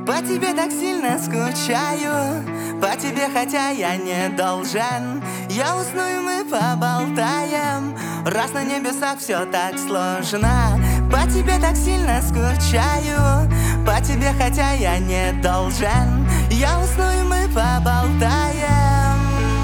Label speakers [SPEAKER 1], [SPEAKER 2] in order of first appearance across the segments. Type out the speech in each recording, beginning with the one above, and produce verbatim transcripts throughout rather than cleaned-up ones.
[SPEAKER 1] По тебе так сильно скучаю, по тебе, хотя я не должен. Я усну и мы поболтаем, раз на небесах все так сложно. По тебе так сильно скучаю, по тебе, хотя я не должен. Я усну и мы поболтаем.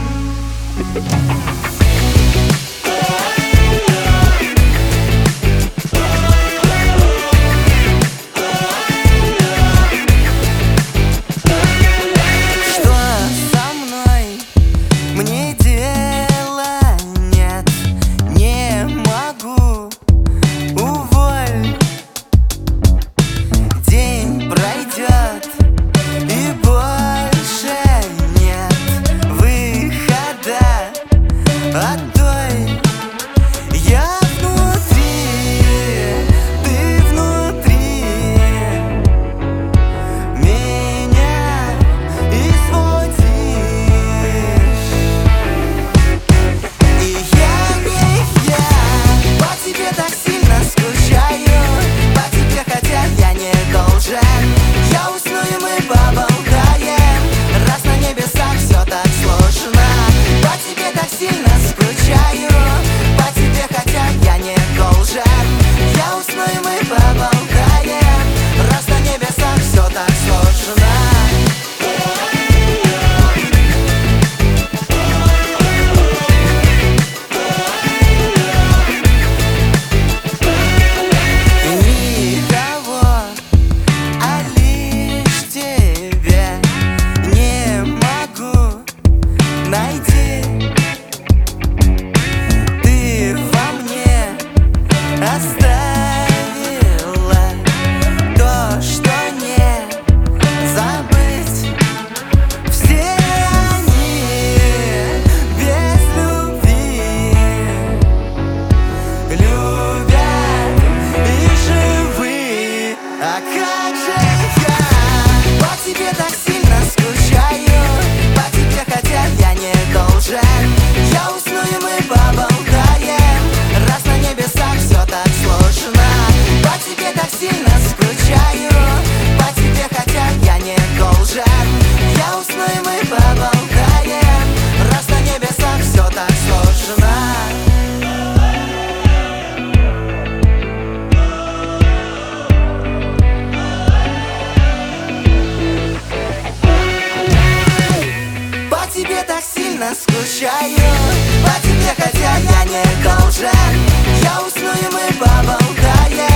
[SPEAKER 1] Скучаю по тебе, хотя я не должен. Я усну и мы поболтаем.